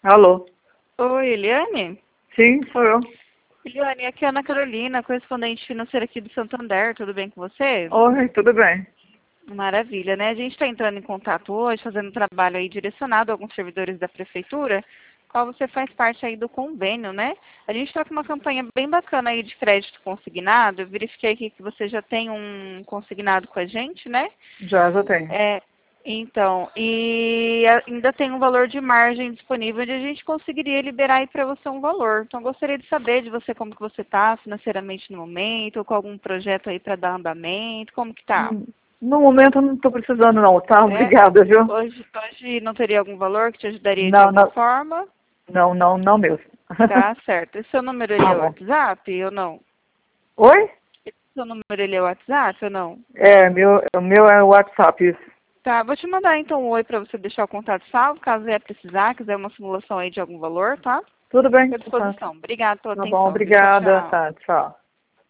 Alô? Oi, Eliane? Sim, sou eu. Eliane, aqui é a Ana Carolina, correspondente financeira aqui do Santander, tudo bem com você? Oi, tudo bem? Maravilha, né? A gente está entrando em contato hoje, fazendo um trabalho aí direcionado a alguns servidores da prefeitura, qual você faz parte aí do convênio, né? A gente está com uma campanha bem bacana aí de crédito consignado, eu verifiquei aqui que você já tem um consignado com a gente, né? Já tenho. Então, e ainda tem um valor de margem disponível onde a gente conseguiria liberar aí para você um valor. Então, eu gostaria de saber de você como que você está financeiramente no momento, ou com algum projeto aí para dar andamento, como que tá? No momento eu não estou precisando não, tá? É? Obrigada, viu? Hoje não teria algum valor que te ajudaria de Não, alguma não, forma? não mesmo. Tá certo. E seu número ele Tá é o bom. WhatsApp ou não? Oi? Seu número ele é o WhatsApp ou não? O meu é o WhatsApp, isso. Tá, vou te mandar então um oi para você deixar o contato salvo, caso vier precisar, quiser uma simulação aí de algum valor, tá? Tudo bem? Fico à Tá, disposição. Obrigada pela tá bom, atenção, viu? Tchau, obrigada. tchau. Tá, tchau.